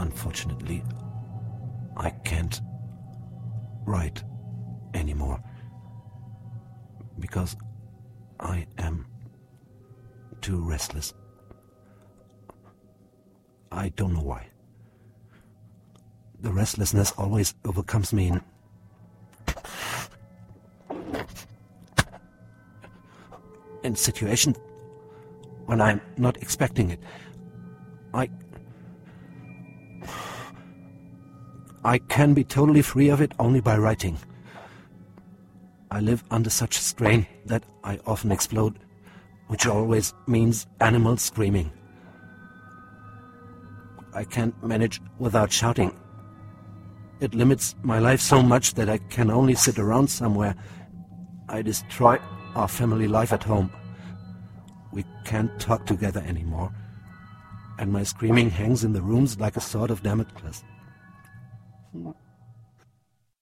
Unfortunately, I can't write anymore because I am too restless. I don't know why. The restlessness always overcomes me in situations when I'm not expecting it. I can be totally free of it only by writing. I live under such strain that I often explode, which always means animals screaming. I can't manage without shouting. It limits my life so much that I can only sit around somewhere. I destroy our family life at home. We can't talk together anymore, and my screaming hangs in the rooms like a sword of Damocles.